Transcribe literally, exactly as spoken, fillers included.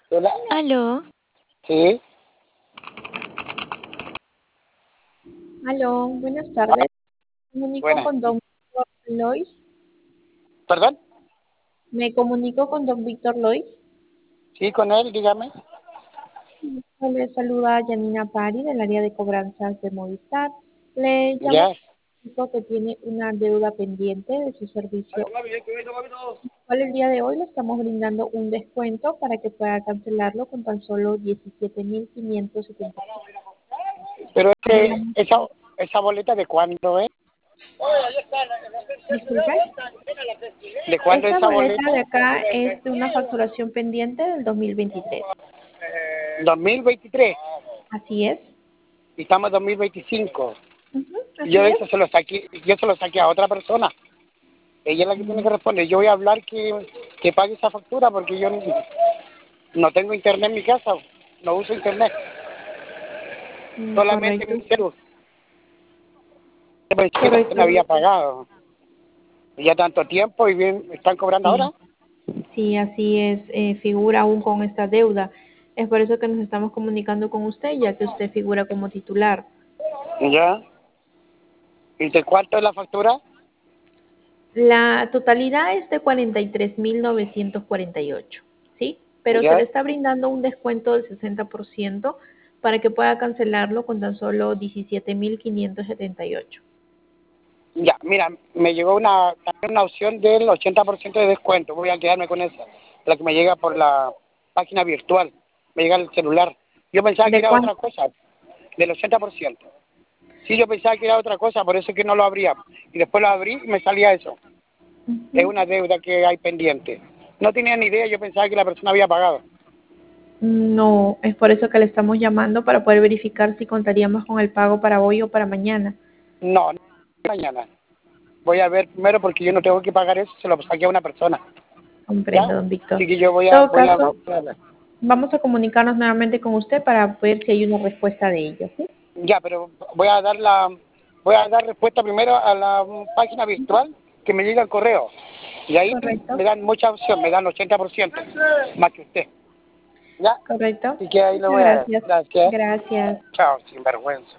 Hola. Aló, Sí, Aló, buenas tardes. Me comunico buena. con don Víctor Lois. ¿Perdón? Me comunico con don Víctor Lois. Sí, con él, dígame. Le saluda Janina Pari del área de cobranzas de Movistar. Le llamo Ya. porque tiene una deuda pendiente de su servicio, cual el día de hoy le estamos brindando un descuento para que pueda cancelarlo con tan solo diecisiete mil quinientos setenta. Pero ese, esa, esa boleta de cuándo es? Disculpe, ¿De cuándo es esta esa boleta boleta? de acá es de una facturación pendiente del dos mil veintitrés. dos mil veintitrés. Así es. Y estamos en dos mil veinticinco. Ujú, Y yo así es. eso se lo saqué, yo se lo saqué a otra persona. Ella es la que tiene que responder. Yo voy a hablar que, que pague esa factura porque yo no, no tengo internet en mi casa. No uso internet. Mm, Solamente correcto, mi celular. Yo pensé que esa persona correcto. había pagado. Ya tanto tiempo y bien, ¿están cobrando Sí, ahora? sí, así es. Eh, figura aún con esta deuda. Es por eso que nos estamos comunicando con usted, ya que usted figura como titular. Ya. ¿Y de cuánto es la factura? La totalidad es de cuarenta y tres mil novecientos cuarenta y ocho, ¿sí? Pero se le Ya. está brindando un descuento del sesenta por ciento para que pueda cancelarlo con tan solo diecisiete mil quinientos setenta y ocho. Ya, mira, me llegó una, una opción del ochenta por ciento de descuento. Voy a quedarme con esa. La que me llega por la página virtual. Me llega el celular. Yo pensaba que ¿De era cuánto? otra cosa, del ochenta por ciento. Sí, yo pensaba que era otra cosa, por eso es que no lo abría. Y después lo abrí y me salía eso. Es Ujú. una deuda que hay pendiente. No tenía ni idea, yo pensaba que la persona había pagado. No, es por eso que le estamos llamando para poder verificar si contaríamos con el pago para hoy o para mañana. No, no, mañana. Voy a ver primero porque yo no tengo que pagar eso, se lo saqué a una persona. ¿Ya? Comprendo, don Víctor. Así que yo voy En a, todo voy a, caso, vamos a comunicarnos nuevamente con usted para ver si hay una respuesta de ella, ¿sí? ya, pero voy a dar la, voy a dar respuesta primero a la página virtual que me llega el correo. Y ahí Correcto, me dan mucha opción, me dan ochenta por ciento más que usted. ¿Ya? correcto. Así que ahí lo Muchas voy a ver. gracias. Gracias. Gracias. Chao, sin vergüenza.